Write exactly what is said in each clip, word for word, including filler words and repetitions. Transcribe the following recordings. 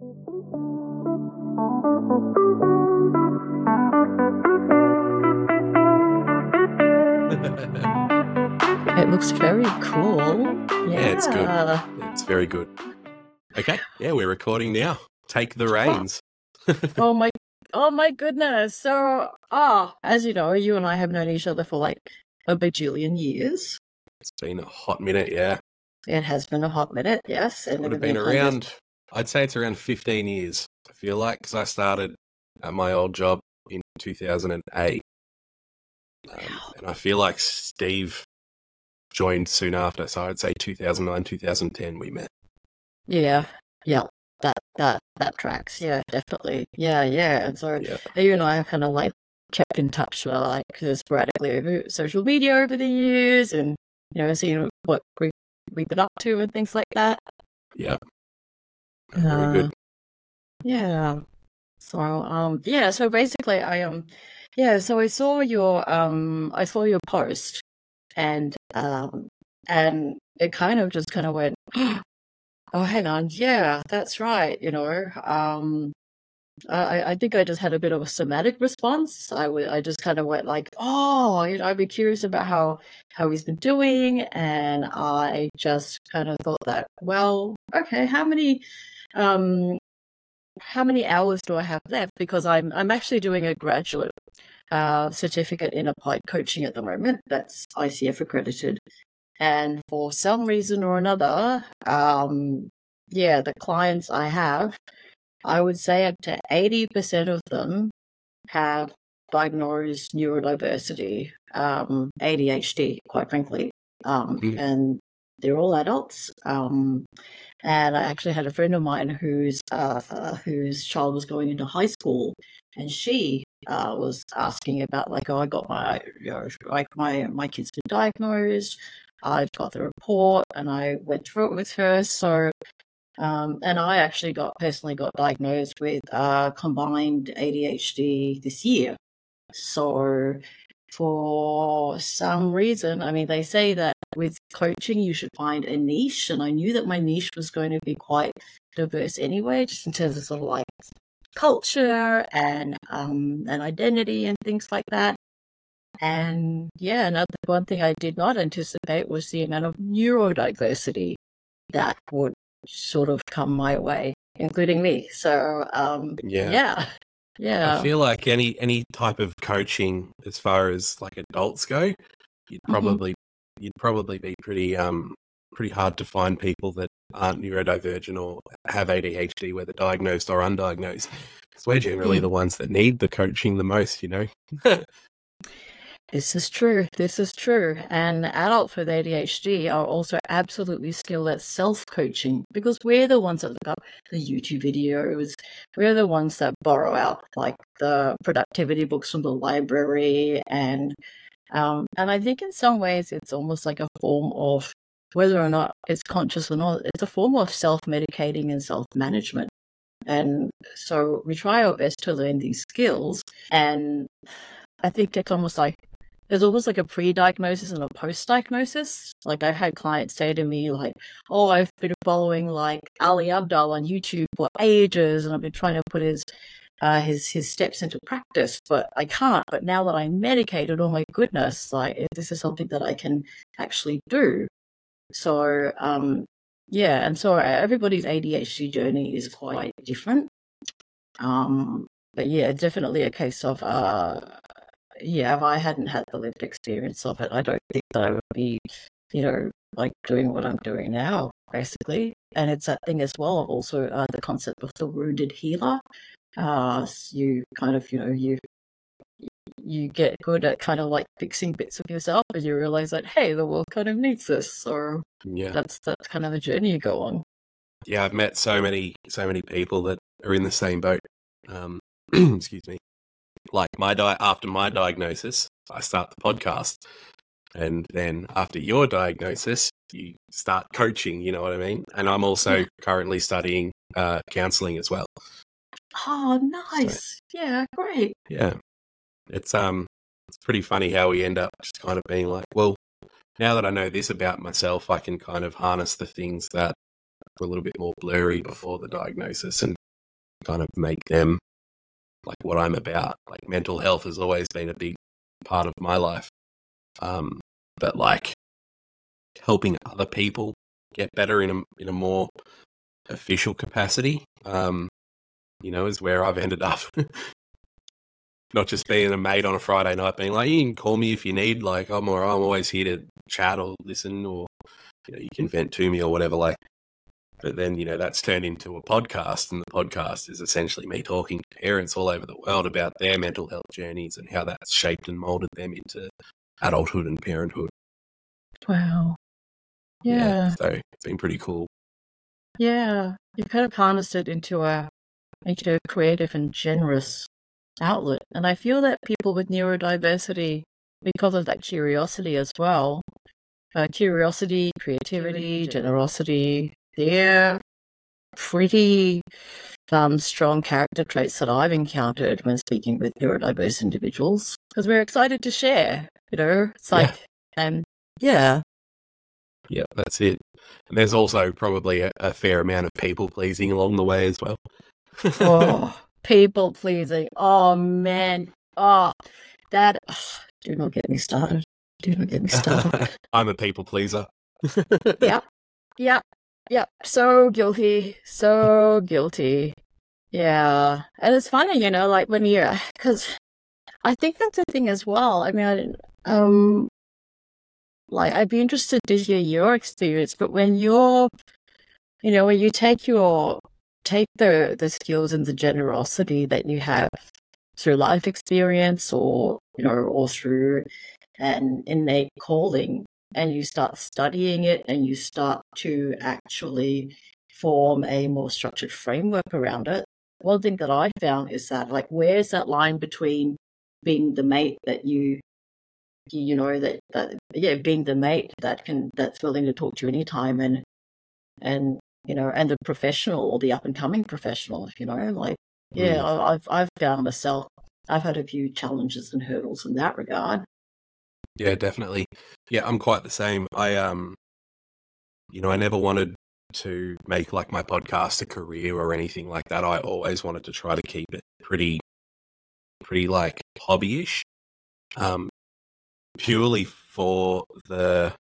It looks very cool. Yeah, Yeah. it's good. It's very good. Okay, yeah, we're recording now. Take the reins. Oh my, oh my goodness. So, ah, as you know, you and I have known each other for like a bajillion years. It's been a hot minute, yeah. It has been a hot minute, yes. It And would have been everything kind of- around, I'd say it's around fifteen years, I feel like, because I started at my old job in two thousand eight. Um, and I feel like Steve joined soon after, so I'd say two thousand nine, two thousand ten we met. Yeah, yeah, that that that tracks. Yeah, definitely. Yeah, yeah. And so Yeah. you and I have kind of like kept in touch, uh, like sporadically over social media over the years, and you know, seeing what we we've been up to and things like that. Yeah. Very Uh, good. Yeah. So um yeah, so basically I um yeah, so I saw your um I saw your post and um and it kind of just kind of went, oh, hang on, yeah, that's right, you know. Um I I think I just had a bit of a somatic response. I w- I just kind of went like, oh, you know, I'd be curious about how how he's been doing, and I just kind of thought that, well, okay, how many um how many hours do I have left? Because I'm I'm actually doing a graduate uh, certificate in applied coaching at the moment. That's I C F accredited, and for some reason or another, um, yeah, the clients I have, I would say up to eighty percent of them have diagnosed neurodiversity, um, A D H D, quite frankly, um, Mm. and they're all adults. Um, and I actually had a friend of mine whose uh, uh, whose child was going into high school, and she uh, was asking about like, oh, I got my, you know, like my my kid's been diagnosed. I've got the report, and I went through it with her. So, um, and I actually got personally got diagnosed with uh, combined A D H D this year. So, for some reason, I mean, they say that with coaching, you should find a niche, and I knew that my niche was going to be quite diverse anyway, just in terms of sort of like culture and um and identity and things like that. And yeah, another one thing I did not anticipate was the amount of neurodiversity that would sort of come my way, including me. So um Yeah. yeah. Yeah. I feel like any any type of coaching, as far as like adults go, you'd Mhm. probably you'd probably be pretty um pretty hard to find people that aren't neurodivergent or have A D H D, whether diagnosed or undiagnosed. Because we're generally Mm. the ones that need the coaching the most, you know. This is true. This is true. And adults with A D H D are also absolutely skilled at self-coaching because we're the ones that look up the YouTube videos. We're the ones that borrow out like the productivity books from the library, and um, and I think in some ways it's almost like a form of, whether or not it's conscious or not, it's a form of self-medicating and self-management. And so we try our best to learn these skills, and I think it's almost like there's almost like a pre-diagnosis and a post-diagnosis. Like I've had clients say to me like, oh, I've been following like Ali Abdaal on YouTube for ages, and I've been trying to put his uh, his his steps into practice, but I can't. But now that I'm medicated, oh my goodness, like this is something that I can actually do. So um, yeah, and so everybody's A D H D journey is quite different. Um, but yeah, definitely a case of uh, yeah, if I hadn't had the lived experience of it, I don't think that I would be, you know, like doing what I'm doing now, basically. And it's that thing as well, also uh, the concept of the wounded healer. Uh, you kind of, you know, you you get good at kind of like fixing bits of yourself, and you realize that, hey, the world kind of needs this. So Yeah. that's that's kind of the journey you go on. Yeah, I've met so many so many people that are in the same boat. Um, excuse me. Like my di- after my diagnosis, I start the podcast, and then after your diagnosis, you start coaching. You know what I mean? And I'm also Yeah. currently studying uh, counselling as well. Oh, nice. Yeah, great. Yeah, it's um, it's pretty funny how we end up just kind of being like, well, now that I know this about myself, I can kind of harness the things that were a little bit more blurry before the diagnosis, and kind of make them like what I'm about. Like mental health has always been a big part of my life. Um, but like helping other people get better in a in a more official capacity, um, you know, is where I've ended up. Not just being a mate on a Friday night, being like, you can call me if you need. Like I'm, or I'm always here to chat or listen, or you know, you can vent to me or whatever. Like, but then you know that's turned into a podcast, and the podcast is essentially me talking to parents all over the world about their mental health journeys and how that's shaped and molded them into adulthood and parenthood. Wow. Yeah, Yeah. so it's been pretty cool. Yeah. You've kind of harnessed it into a into a creative and generous outlet. And I feel that people with neurodiversity, because of that curiosity as well, uh, curiosity, creativity, generosity, they're pretty um, strong character traits that I've encountered when speaking with neurodiverse individuals, because we're excited to share, you know, it's like, Yeah. um, yeah. Yeah, that's it. And there's also probably a, a fair amount of people pleasing along the way as well. Oh, people pleasing. Oh, man. Oh, that, ugh, do not get me started. Do not get me started. I'm a people pleaser. Yeah. Yeah. Yeah. So guilty. So guilty. Yeah. And it's funny, you know, like when you're, because I think that's the thing as well. I mean, I didn't, um, like, I'd be interested to hear your experience, but when you're, you know, when you take your, take the, the skills and the generosity that you have through life experience or, you know, or through an innate calling, and you start studying it and you start to actually form a more structured framework around it. One thing that I found is that, like, where's that line between being the mate that you, you know, that, that, yeah, being the mate that can, that's willing to talk to you anytime, and, and, you know, and the professional or the up and coming professional, you know, like, yeah, Mm. I- I've, I've found myself, I've had a few challenges and hurdles in that regard. Yeah, definitely. Yeah, I'm quite the same. I, um, you know, I never wanted to make like my podcast a career or anything like that. I always wanted to try to keep it pretty, pretty like hobbyish, um, purely for the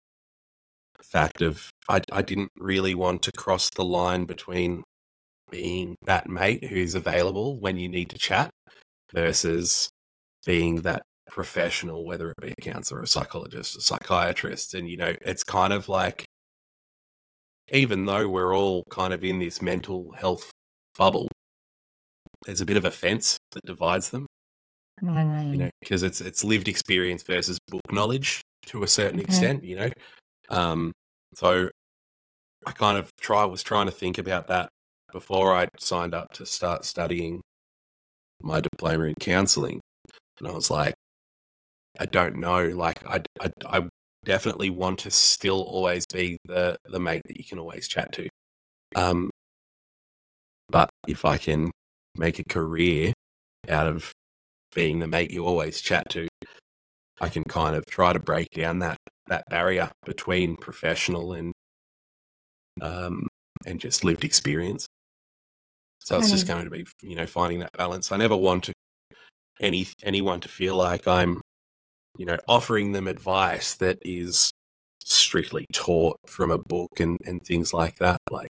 fact of I, I didn't really want to cross the line between being that mate who's available when you need to chat versus being that professional, whether it be a counselor, a psychologist, a psychiatrist. And, you know, it's kind of like, even though we're all kind of in this mental health bubble, there's a bit of a fence that divides them, Mm. you know, because it's it's lived experience versus book knowledge to a certain Mhm. extent, you know. Um, so I kind of try was trying to think about that before I signed up to start studying my diploma in counselling, and I was like, I don't know, like I, I, I definitely want to still always be the the mate that you can always chat to. Um, but if I can make a career out of being the mate you always chat to, I can kind of try to break down that that barrier between professional and um and just lived experience. So it's just going to be, you know, finding that balance. I never want to any anyone to feel like I'm, you know, offering them advice that is strictly taught from a book and, and things like that. Like,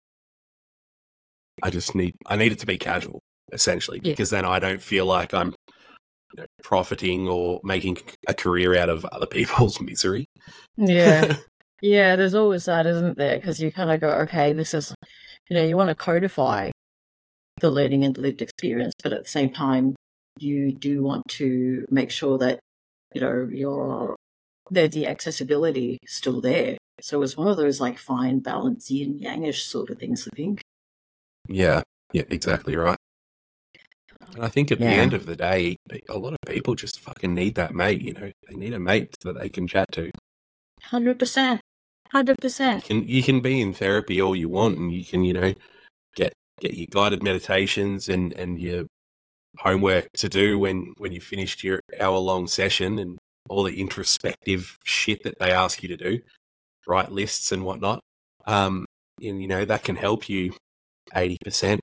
I just need, I need it to be casual, essentially, Yeah. because then I don't feel like I'm, you know, profiting or making a career out of other people's misery. Yeah. Yeah, there's always that, isn't there? Because you kind of go, okay, this is, you know, you want to codify the learning and the lived experience, but at the same time, you do want to make sure that, you know, your the, the accessibility is still there. So it's one of those like fine balance, yin yangish sort of things, I think. Yeah, yeah, exactly right. And I think at the Yeah. end of the day, a lot of people just fucking need that mate, you know. They need a mate that they can chat to. one hundred percent. one hundred percent. You can, you can be in therapy all you want, and you can, you know, get get your guided meditations and, and your homework to do when, when you finished your hour-long session and all the introspective shit that they ask you to do, write lists and whatnot. Um, and, you know, that can help you eighty percent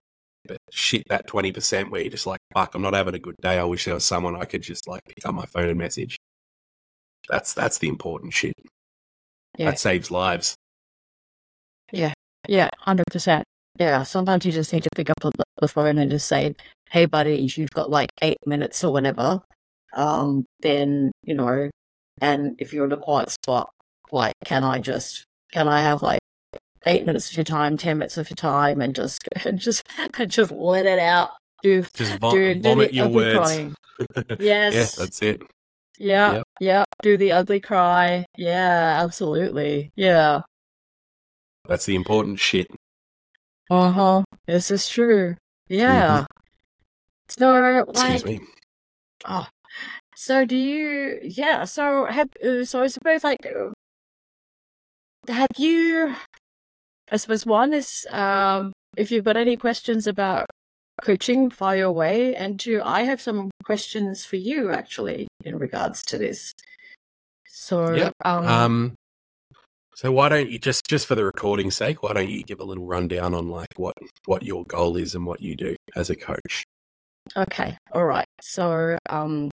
but shit, that twenty percent where you're just like, fuck, I'm not having a good day. I wish there was someone I could just like pick up my phone and message. That's that's the important shit. Yeah. That saves lives. Yeah, yeah, one hundred percent. Yeah, sometimes you just need to pick up the, the phone and just say, hey, buddy, if you've got like eight minutes or whatever, um, then, you know, and if you're in a quiet spot, like, can I just, can I have like eight minutes of your time, ten minutes of your time, and just, and just, and just let it out. Do, Just vo- do, do vomit the your ugly words. crying. Yes. Yeah, that's it. Yeah, Yep. yeah, do the ugly cry. Yeah, absolutely. Yeah. That's the important shit. Uh-huh. This is true. Yeah. So, Excuse like, me. oh, so do you, yeah, so have, uh, so I suppose, like, uh, have you, I suppose one is, um, if you've got any questions about coaching, fire away, and two, I have some questions for you, actually, in regards to this. So, Yep. um, Um, so why don't you, just just for the recording's sake, why don't you give a little rundown on like what, what your goal is and what you do as a coach? okay, all right. So, um,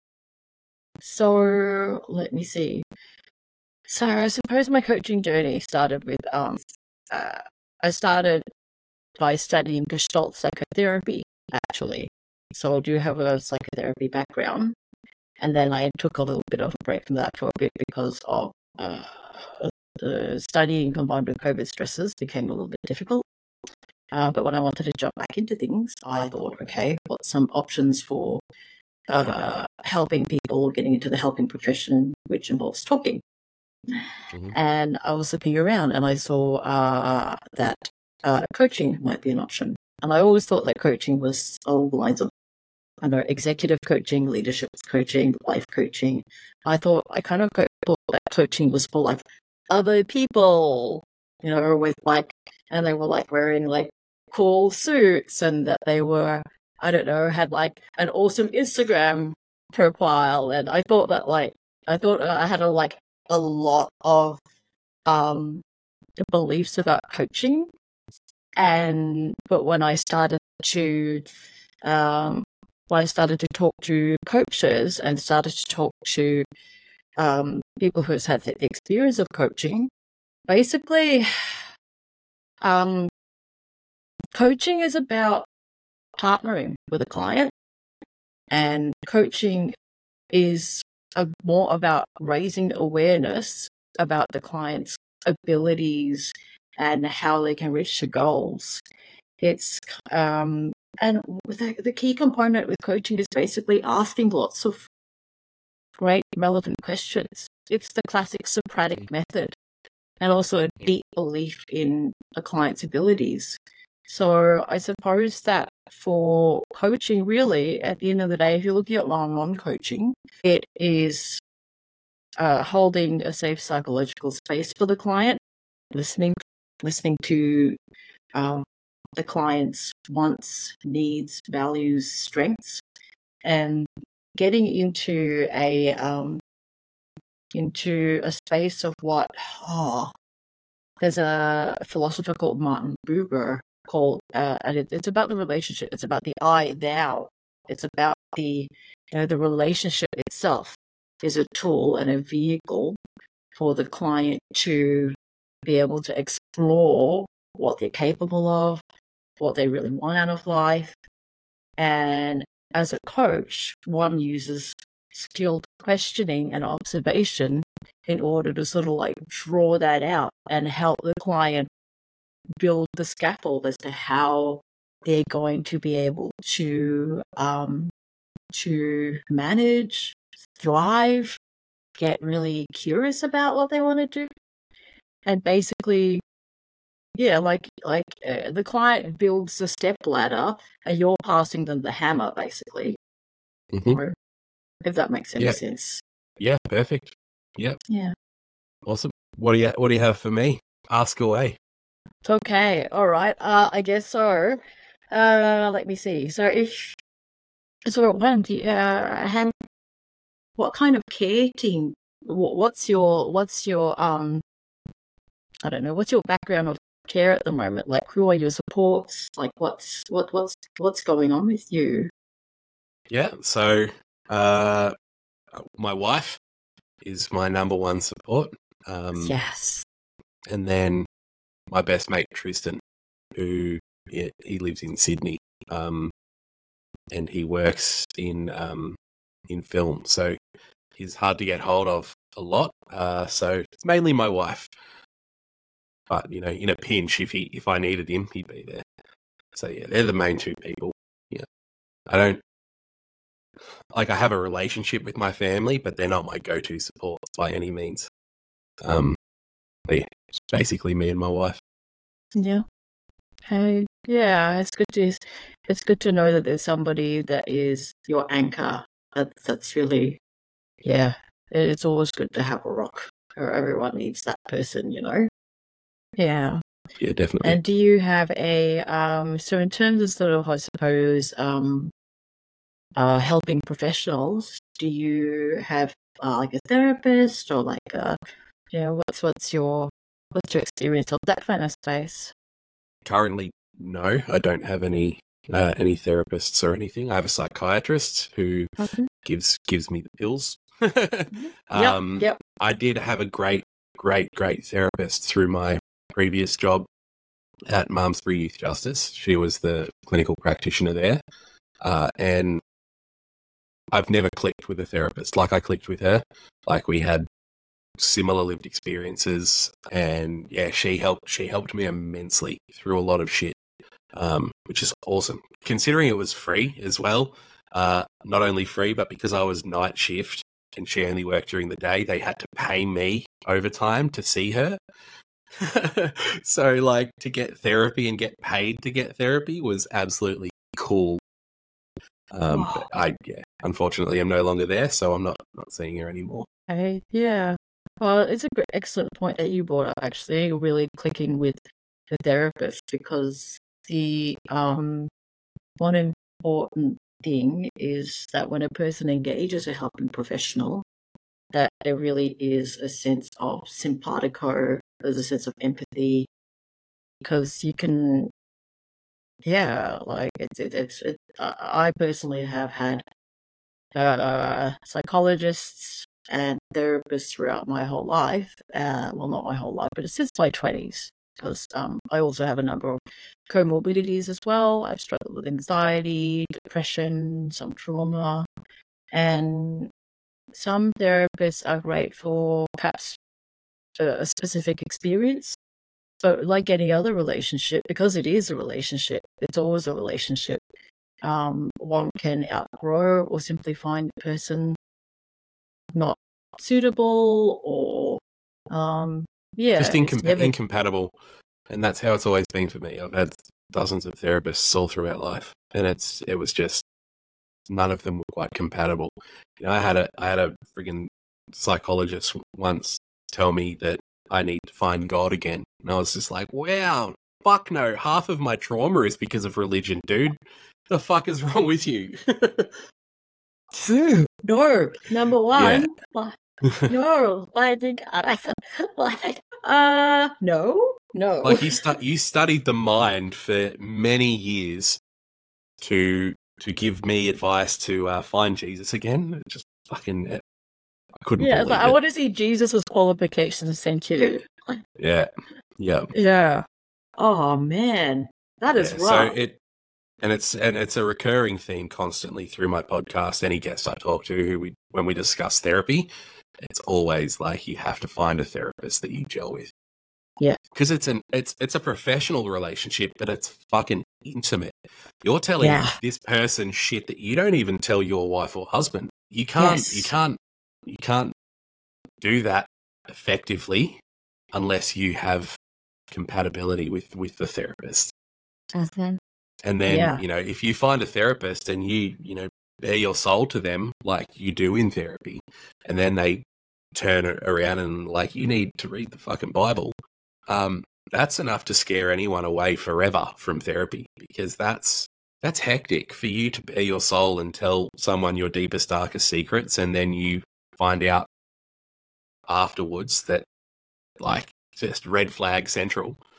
so let me see. So I suppose my coaching journey started with, um, uh, I started by studying Gestalt psychotherapy, actually. So I do have a psychotherapy background. And then I took a little bit of a break from that for a bit because of uh, the studying combined with COVID stresses became a little bit difficult. Uh, but when I wanted to jump back into things, I thought, okay, what's some options for uh, helping people getting into the helping profession, which involves talking. Mhm. And I was looking around and I saw uh, that uh, coaching might be an option. And I always thought that coaching was along the lines of, I know, executive coaching, leadership coaching, life coaching. I thought, I kind of thought that coaching was for like other people, you know, with like, and they were like wearing like cool suits and that they were, I don't know, had like an awesome Instagram profile. And I thought that like, I thought I had a like a lot of um beliefs about coaching. And, but when I started to, um, when I started to talk to coaches and started to talk to um, people who've had the experience of coaching, basically, um, coaching is about partnering with a client, and coaching is a, more about raising awareness about the client's abilities and how they can reach their goals. It's um, and the, the key component with coaching is basically asking lots of great relevant questions. It's the classic Socratic method, and also a deep belief in a client's abilities. So I suppose that for coaching, really, at the end of the day, if you're looking at one-on-one coaching, it is uh, holding a safe psychological space for the client, listening, listening to um, the client's wants, needs, values, strengths, and getting into a um, into a space of what oh, there's a philosopher called Martin Buber called, uh, and it, it's about the relationship. It's about the I thou. It's about the you know the relationship itself is a tool and a vehicle for the client to be able to explore what they're capable of, what they really want out of life. And as a coach, one uses skilled questioning and observation in order to sort of like draw that out and help the client build the scaffold as to how they're going to be able to um, to manage, thrive, get really curious about what they want to do, and basically, yeah, like like uh, the client builds the step ladder, and you're passing them the hammer, basically. Mhm. Or if that makes any Yeah. sense. Yeah, perfect. Yep. Yeah. Awesome. What do you What do you have for me? Ask away. Okay. All right. Uh, I guess so. Uh, let me see. So if so, when do you, uh, hand, what kind of care team? What, what's your What's your um? I don't know. What's your background of care at the moment? Like, who are your supports? Like, what's what what's what's going on with you? Yeah, so uh, my wife is my number one support. Um, Yes. And then my best mate, Tristan, who he, he lives in Sydney, um, and he works in um, in film. So he's hard to get hold of a lot. Uh, so it's mainly my wife. But, you know, in a pinch, if he if I needed him, he'd be there. So, yeah, they're the main two people. Yeah. I don't, like, I have a relationship with my family, but they're not my go-to support by any means. Um, but yeah, it's basically me and my wife. Yeah. Hey, yeah, it's good to it's good to know that there's somebody that is your anchor. That that's really, yeah. It's always good to have a rock, or everyone needs that person, you know. Yeah. Yeah, definitely. And do you have a um? So in terms of sort of, I suppose, um, uh, helping professionals, do you have uh, like a therapist or like a, you know, what's what's your what's your experience of that kind of space? Currently, no, I don't have any uh, any therapists or anything. I have a psychiatrist who Okay. gives gives me the pills. Yep. um, Yep. I did have a great, great, great therapist through my previous job at Malmesbury Youth Justice. She was the clinical practitioner there, uh, and I've never clicked with a therapist like I clicked with her. Like, we had similar lived experiences, and yeah, she helped. She helped me immensely through a lot of shit. Um, which is awesome, considering it was free as well. Uh, not only free, but because I was night shift and she only worked during the day, they had to pay me overtime to see her. So, like, to get therapy and get paid to get therapy was absolutely cool. Um, Oh, but I, yeah, unfortunately, I'm no longer there, so I'm not not seeing her anymore. okay. Yeah. Well, it's a great, excellent point that you brought up, actually, really clicking with the therapist, because the um one important thing is that when a person engages a helping professional, that there really is a sense of simpatico, there's a sense of empathy, because you can, yeah, like it's it, it's it, uh, I personally have had uh, psychologists and therapists throughout my whole life. Uh, well, not my whole life, but since my twenties, because um, I also have a number of comorbidities as well. I've struggled with anxiety, depression, some trauma, and some therapists are great for perhaps a, a specific experience. But like any other relationship, because it is a relationship, it's always a relationship. Um, one can outgrow or simply find the person not suitable, or um, yeah, Just it's incom- never. incompatible, and that's how it's always been for me. I've had dozens of therapists all throughout life, and it's it was just none of them were quite compatible. You know, I had a I had a friggin' psychologist once tell me that I need to find God again, and I was just like, wow, fuck no. Half of my trauma is because of religion, dude. The fuck is wrong with you? No, number Yeah. one, why- no, I think I like uh no, no. Like, you stu- you studied the mind for many years to to give me advice to uh, find Jesus again. It just fucking, I couldn't Yeah, it's like believe I it. want to see Jesus' qualifications. Thank you. Yeah, yeah, Yeah. Oh man, that is yeah. So rough. it and it's and it's a recurring theme constantly through my podcast. Any guest I talk to, who we when we discuss therapy, it's always like, you have to find a therapist that you gel with. Yeah. Because it's an it's it's a professional relationship, but it's fucking intimate. You're telling Yeah. this person shit that you don't even tell your wife or husband. You can't you Yes. can't you can't do that effectively unless you have compatibility with with the therapist. Mhm. And then, Yeah. you know, if you find a therapist and you, you know, bare your soul to them like you do in therapy, and then they turn it around and like, you need to read the fucking Bible, um, that's enough to scare anyone away forever from therapy, because that's that's hectic for you to bare your soul and tell someone your deepest, darkest secrets, and then you find out afterwards that, like, just red flag central.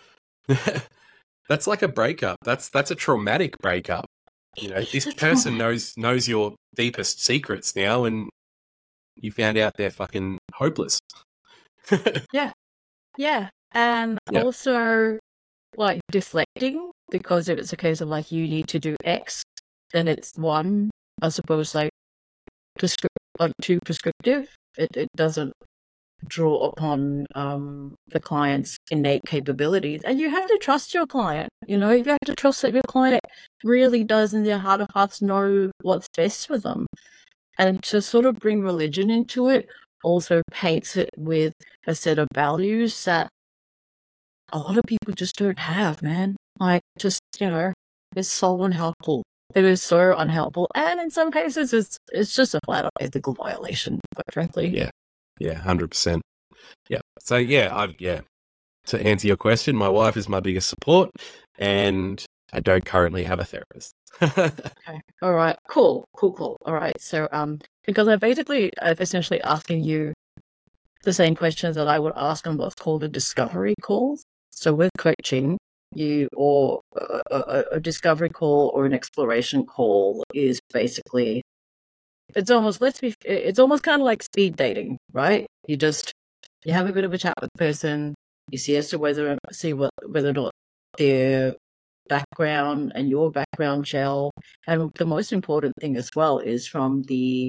That's like a breakup. That's that's a traumatic breakup. You know, It's this a person trauma. knows knows your deepest secrets now, and you found out they're fucking hopeless. Yeah, yeah. And Yep. also, like, deflecting, because if it's a case of, like, you need to do X, then it's one, I suppose, like, prescri- uh, too prescriptive. It, it doesn't draw upon um, the client's innate capabilities. And you have to trust your client. You know, you have to trust that your client really does in their heart of hearts know what's best for them. And to sort of bring religion into it also paints it with a set of values that a lot of people just don't have, man. Like, just, you know, it's so unhelpful. It is so unhelpful. And in some cases, it's it's just a flat out ethical violation, quite frankly. Yeah. Yeah, one hundred percent. Yeah. So, yeah, I've, yeah. To answer your question, my wife is my biggest support, and I don't currently have a therapist. Okay. All right. Cool. Cool. Cool. All right. So, um, because I basically, I'm essentially asking you the same questions that I would ask on what's called a discovery call. So, with coaching, you or a, a, a discovery call or an exploration call is basically, it's almost, let's be, it's almost kind of like speed dating, right? You just, you have a bit of a chat with the person, you see as to whether, see what, whether or not their background and your background gel. And the most important thing as well is from the,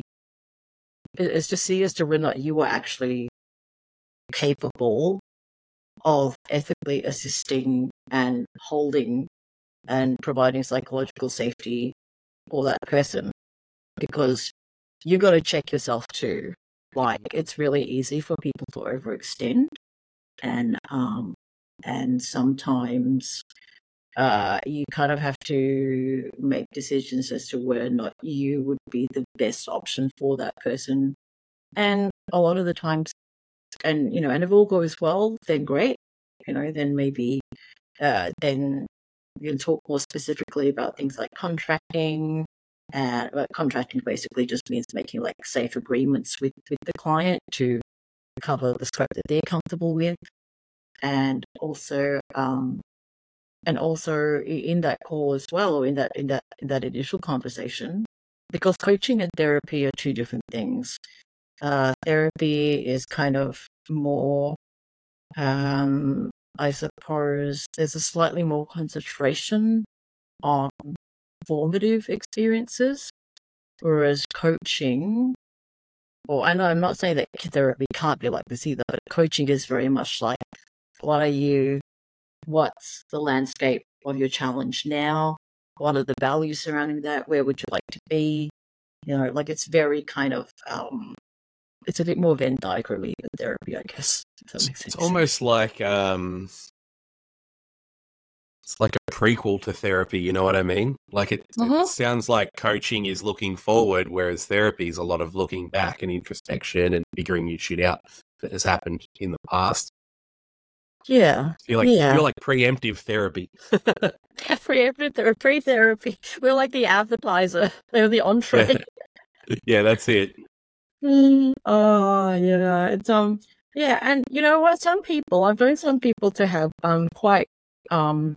is to see as to whether or not you are actually capable of ethically assisting and holding and providing psychological safety for that person. Because you got to check yourself too. Like, it's really easy for people to overextend, and um, and sometimes uh, you kind of have to make decisions as to whether or not you would be the best option for that person. And a lot of the times, and you know, and if all goes well, then great. You know, then maybe uh, then you can talk more specifically about things like contracting. And uh, contracting basically just means making like safe agreements with, with the client to cover the scope that they're comfortable with, and also um, and also in that call as well, or in that in that in that initial conversation, because coaching and therapy are two different things. Uh, therapy is kind of more, um, I suppose, there's a slightly more concentration on formative experiences, whereas coaching, or I know I'm not saying that therapy can't be like this either, but coaching is very much like, what are you, what's the landscape of your challenge now? What are the values surrounding that? Where would you like to be? You know, like, it's very kind of, um, it's a bit more Venn diagram-y than therapy, I guess. If that makes It's sense. almost like um, it's like a prequel to therapy. You know what I mean? Like it, Uh-huh. it sounds like coaching is looking forward, whereas therapy is a lot of looking back and introspection and figuring your shit out that has happened in the past. Yeah. You're like yeah. you're like preemptive therapy. Preemptive or pre-therapy. We're like the appetizer. They're the entree. Yeah. yeah, that's it. Mm, oh, yeah. It's um yeah, and you know what? Some people, I've known some people to have um quite um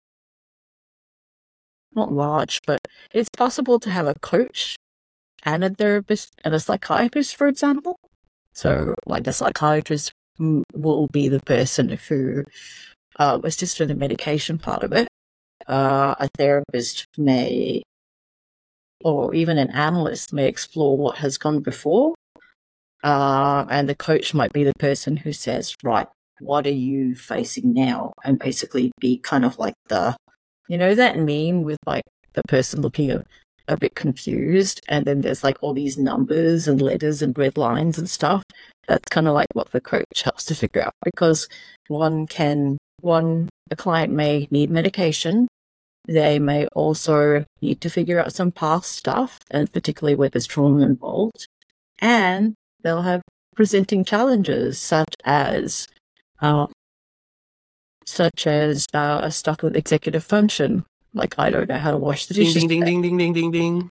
not large, but it's possible to have a coach and a therapist and a psychiatrist, for example. So, like, the psychiatrist will be the person who uh, assists with the medication part of it. Uh, a therapist may, or even an analyst may explore what has gone before. Uh, and the coach might be the person who says, right, what are you facing now? And basically be kind of like the, you know, that meme with like the person looking a, a bit confused, and then there's like all these numbers and letters and red lines and stuff. That's kind of like what the coach helps to figure out, because one can, one, a client may need medication. They may also need to figure out some past stuff, and particularly where there's trauma involved. And they'll have presenting challenges such as, uh, such as uh, stuck with executive function. Like, I don't know how to wash the Ding dishes. ding ding ding ding ding ding ding.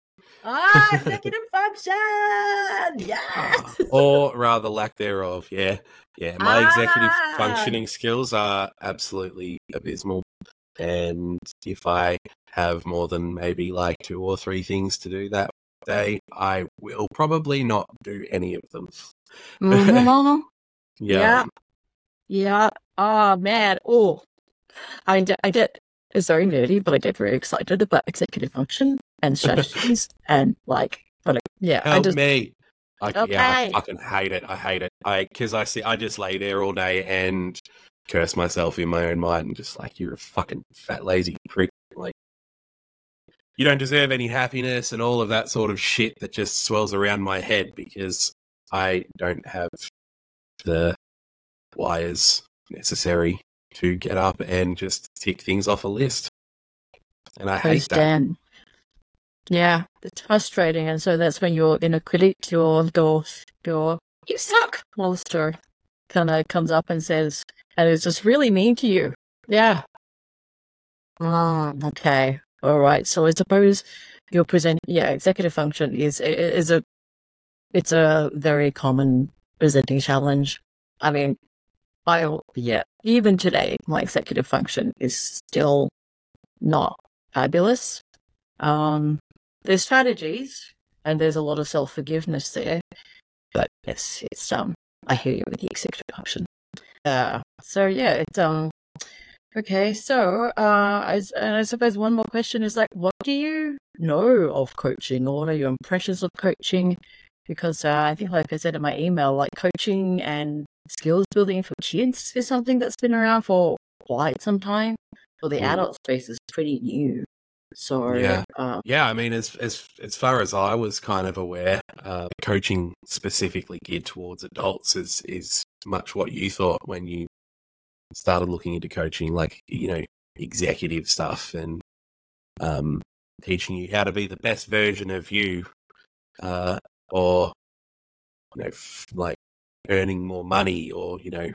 Ah, executive function! Yes! Or rather, lack thereof. Yeah. Yeah. My executive Ah! functioning skills are absolutely abysmal. And if I have more than maybe like two or three things to do that day, I will probably not do any of them. Mm-hmm. Yeah. Yeah. Yeah. Oh, man. Oh, I, d- I get, it's very nerdy, but I get very excited about executive function and strategies and like, but like, yeah, I Help just, me. I, yeah, I okay. fucking hate it. I hate it. I because I see I just lay there all day and curse myself in my own mind and just like, you're a fucking fat lazy prick. Like, you don't deserve any happiness and all of that sort of shit that just swells around my head because I don't have the wires necessary to get up and just tick things off a list. And I hate that. Stand. Yeah, it's frustrating, and so that's when your inner critic, your your your you suck monster, kind of comes up and says, and it's just really mean to you. Yeah. Oh, okay. All right. So I suppose your present, yeah, executive function is is a it's a very common presenting challenge. I mean, I yeah, even today, my executive function is still not fabulous. Um, there's strategies and there's a lot of self forgiveness there, but yes, it's um, I hear you with the executive function. Uh, so yeah, it's um, okay. So uh, I, and I suppose one more question is like, what do you know of coaching, or what are your impressions of coaching? Because uh, I think, like I said in my email, like coaching and skills building for kids is something that's been around for quite some time. For the Mm. adult space is pretty new. So Yeah, um, yeah. I mean, as as as far as I was kind of aware, uh, coaching specifically geared towards adults is is much what you thought when you started looking into coaching, like, you know, executive stuff and um, teaching you how to be the best version of you, uh, or you know, f- like earning more money, or you know,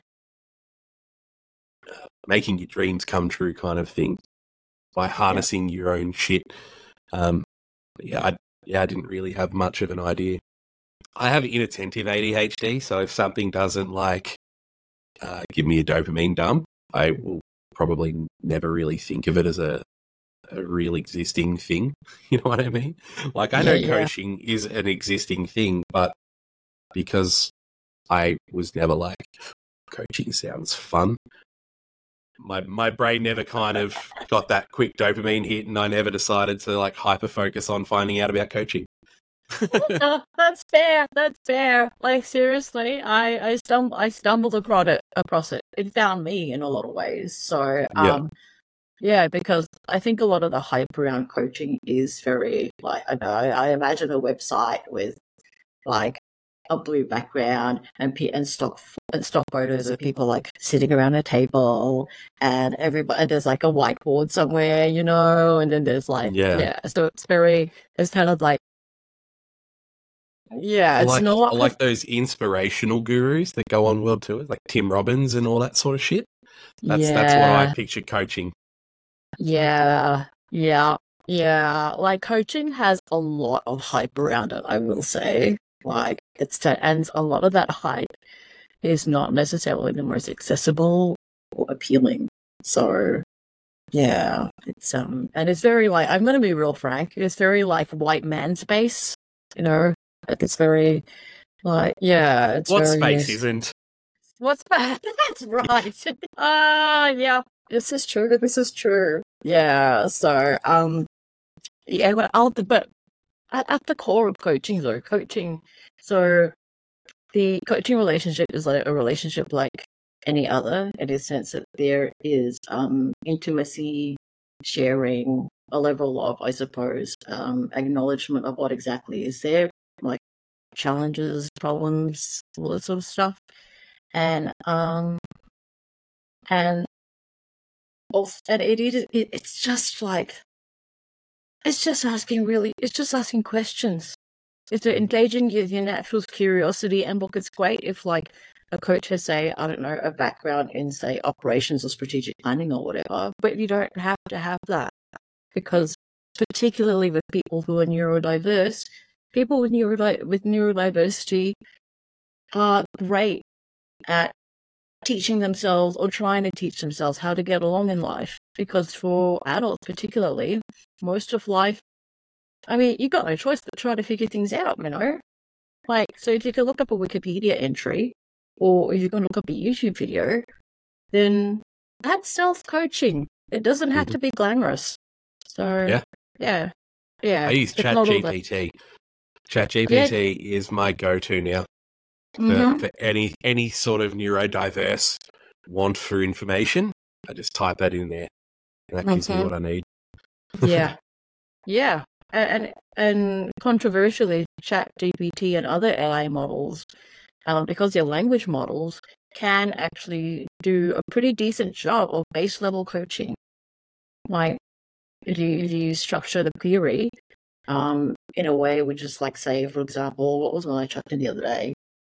uh, making your dreams come true, kind of thing, by harnessing your own shit. Um, but yeah, I yeah, I didn't really have much of an idea. I have inattentive A D H D, so if something doesn't like uh, give me a dopamine dump, I will probably never really think of it as a, a real existing thing. You know what I mean? Like, I yeah, know yeah. coaching is an existing thing, but because I was never like, coaching sounds fun, my my brain never kind of got that quick dopamine hit, and I never decided to like hyper focus on finding out about coaching. No, that's fair. That's fair. Like seriously, I I stum I stumbled across it across it. It found me in a lot of ways. So Yeah. um yeah, because I think a lot of the hype around coaching is very like I know I imagine a website with like a blue background and pe- and stock and stock photos of people like sitting around a table, and everybody and there's like a whiteboard somewhere, you know, and then there's like Yeah. yeah, so it's very it's kind of like yeah, I it's like not I like those inspirational gurus that go on world tours, like Tim Robbins and all that sort of shit. That's that's what I yeah, picture coaching. yeah, yeah, yeah. Like coaching has a lot of hype around it, I will say. Like it's to, and a lot of that hype is not necessarily the most accessible or appealing. So yeah, it's um, and it's very like I'm gonna be real frank. It's very like white man space, you know. Like it's very like yeah, it's What very space yes. isn't? What's that? That's right. Ah, uh, yeah. This is true. This is true. Yeah. So, um, yeah. But I'll, but at, at the core of coaching, though, coaching. So the coaching relationship is like a relationship like any other, in the sense that there is um intimacy, sharing, a level of, I suppose, um, acknowledgement of what exactly is there, like challenges, problems, all that sort of stuff, and um. And also, and it is it, it's just like it's just asking really it's just asking questions. It's engaging with your natural curiosity. And look, it's great if like a coach has, say, I don't know, a background in, say, operations or strategic planning or whatever, but you don't have to have that, because particularly with people who are neurodiverse. People with neurodi- with neurodiversity are great at teaching themselves or trying to teach themselves how to get along in life. Because for adults particularly, most of life, I mean, you've got no choice but to try to figure things out, you know? Like, so if you can look up a Wikipedia entry, or if you're going to look up a YouTube video, then that's self-coaching. It doesn't have Mhm. to be glamorous. So, Yeah. yeah. Yeah. I use It's not all that- ChatGPT. ChatGPT is my go-to now for, Mhm. for any any sort of neurodiverse want for information. I just type that in there, and that gives me Mhm. what I need. Yeah. Yeah. And, and controversially, ChatGPT and other A I models, um, because they're language models, can actually do a pretty decent job of base level coaching. Like, if you, if you structure the query um, in a way which is like, say, for example, what was one I chucked in the other day?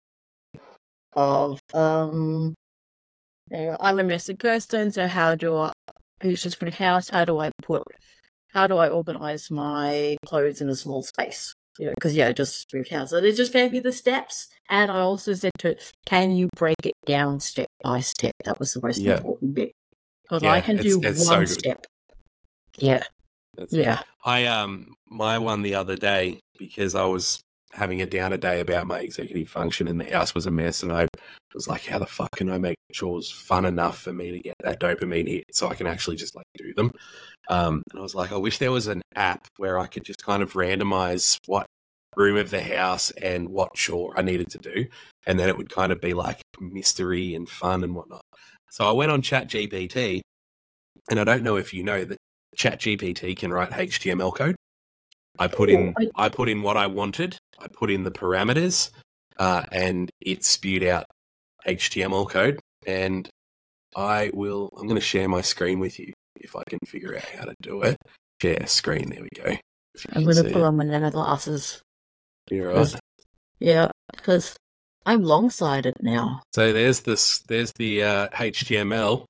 Of, um, you know, I'm a messy person, so how do I, who's just put a house, how do I put, how do I organize my clothes in a small space? You know, because, yeah, just moved house. So they just gave me the steps. And I also said to, can you break it down step by step? That was the most Yeah. important bit. Because Yeah, I can it's- do it's one so good. step. Yeah. That's, Yeah. I um my one the other day, because I was having a downer day about my executive function and the house was a mess, and I was like, how the fuck can I make chores fun enough for me to get that dopamine hit so I can actually just like do them? Um, and I was like, I wish there was an app where I could just kind of randomize what room of the house and what chore I needed to do, and then it would kind of be like mystery and fun and whatnot. So I went on ChatGPT, and I don't know if you know that ChatGPT can write H T M L code. I put in Oh, I- I put in what I wanted. I put in the parameters, uh, and it spewed out H T M L code. And I will. I'm going to share my screen with you if I can figure out how to do it. Share screen. There we go. If you I'm can going to see put it. on my nano glasses. You're right. Because- Yeah, because I'm long-sighted now. So there's this. There's the uh, H T M L,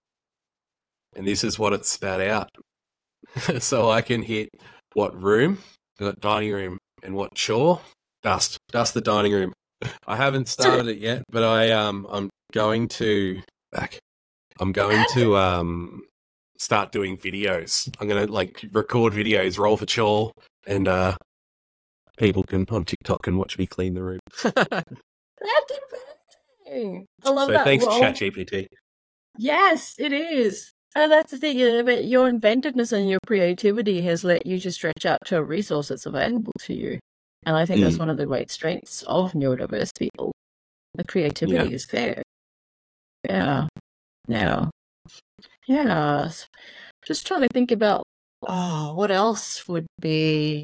and this is what it spat out. So I can hit what room, got dining room, and what chore, dust, dust the dining room. I haven't started it yet, but I um I'm going to back. I'm going to um start doing videos. I'm gonna like record videos, roll for chore, and uh people can on TikTok can watch me clean the room. That's amazing. I love So that. thanks, role. ChatGPT. Yes, it is. And that's the thing, you know, but your inventiveness and your creativity has let you just stretch out to a resource that's available to you. And I think that's Mm. one of the great strengths of neurodiverse people. The creativity Yeah. is there. Yeah. Yeah. Yeah. Just trying to think about oh, what else would be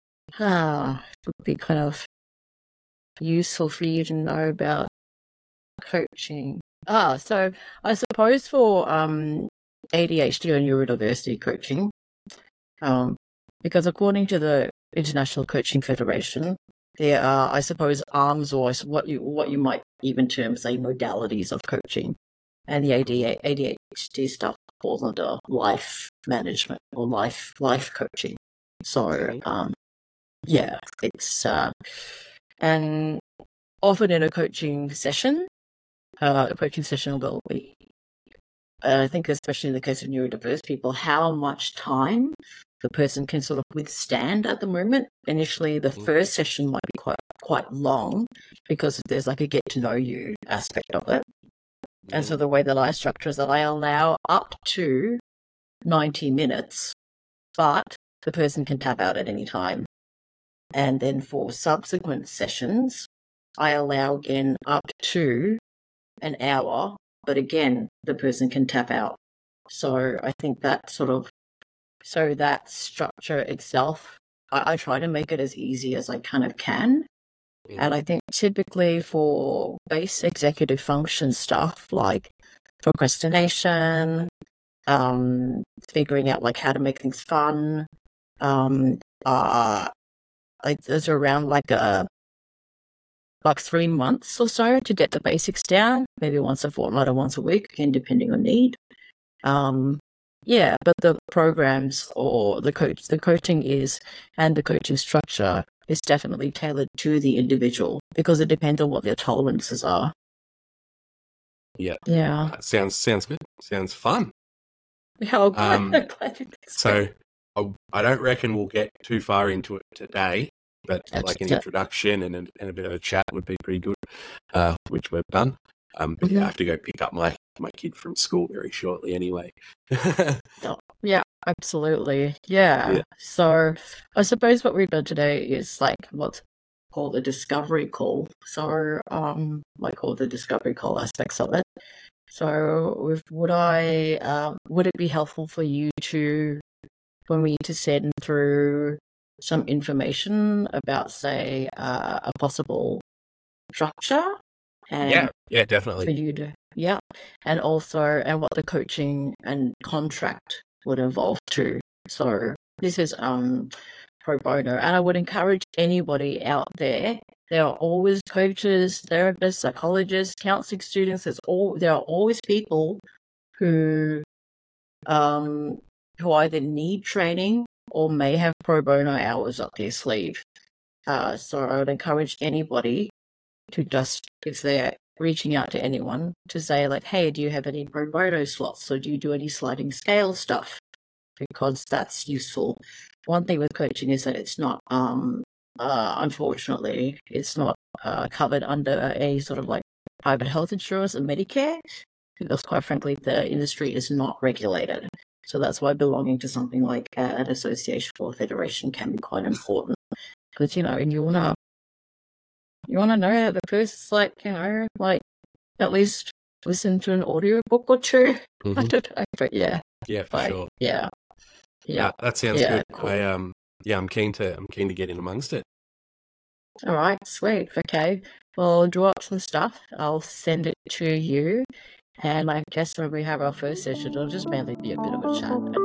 ah would be kind of useful for you to know about coaching. Ah, so I suppose for um A D H D or neurodiversity coaching, um, because according to the International Coaching Federation, there are, I suppose, arms or what you what you might even term say modalities of coaching, and the A D H D stuff falls under life management or life life coaching. So, um, yeah, it's uh, and often in a coaching session, uh, a coaching session will be. I think, especially in the case of neurodiverse people, how much time the person can sort of withstand at the moment. Initially, the first session might be quite quite long because there's like a get to know you aspect of it. And so the way that I structure is that I allow up to ninety minutes, but the person can tap out at any time. And then for subsequent sessions, I allow again up to an hour, but again, the person can tap out. So I think that sort of, so that structure itself, I, I try to make it as easy as I kind of can. Mm. And I think typically for base executive function stuff like procrastination, um, figuring out like how to make things fun, um, uh, like there's around like a like three months or so to get the basics down, maybe once a fortnight or once a week, again depending on need. Um, Yeah, but the programs or the coach, the coaching is, and the coaching structure is definitely tailored to the individual because it depends on what their tolerances are. Yeah. Yeah. Uh, sounds sounds good. Sounds fun. Yeah, I'm glad, Um, I'm glad you think so. So I, I don't reckon we'll get too far into it today, but That's like an it. introduction and, a- and a bit of a chat would be pretty good, uh, which we've done. Um, but yeah, I Mhm. have to go pick up my, my kid from school very shortly anyway. Oh, yeah, absolutely. Yeah. Yeah. So I suppose what we've done today is like what's called a discovery call. So um like all the discovery call aspects of it. So with would I um would it be helpful for you to for me to send through some information about say uh, a possible structure and Yeah, yeah, for definitely. you to yeah, and also and what the coaching and contract would involve too. So this is um pro bono, and I would encourage anybody out there. There are always coaches, therapists, psychologists, counseling students. There's all there are always people who um who either need training or may have pro bono hours up their sleeve. Uh, so I would encourage anybody to just, if they're reaching out to anyone, to say like, hey, do you have any pro bono slots? Or do you do any sliding scale stuff? Because that's useful. One thing with coaching is that it's not, um, uh, unfortunately, it's not uh, covered under a sort of like private health insurance and Medicare, because quite frankly, the industry is not regulated. So that's why belonging to something like uh, an association or a federation can be quite important. Because, you know, and you want to you want to know that the person's like, you know, like at least listen to an audio book or two. I Mhm. don't know, but yeah, Yeah, for like, sure. yeah, yeah, Yeah, that sounds yeah, good. cool. I um, yeah, I'm keen to I'm keen to get in amongst it. All right, sweet. Okay, well, draw up some stuff. I'll send it to you, and I guess when we have our first session, it'll just mainly be a bit of a chat.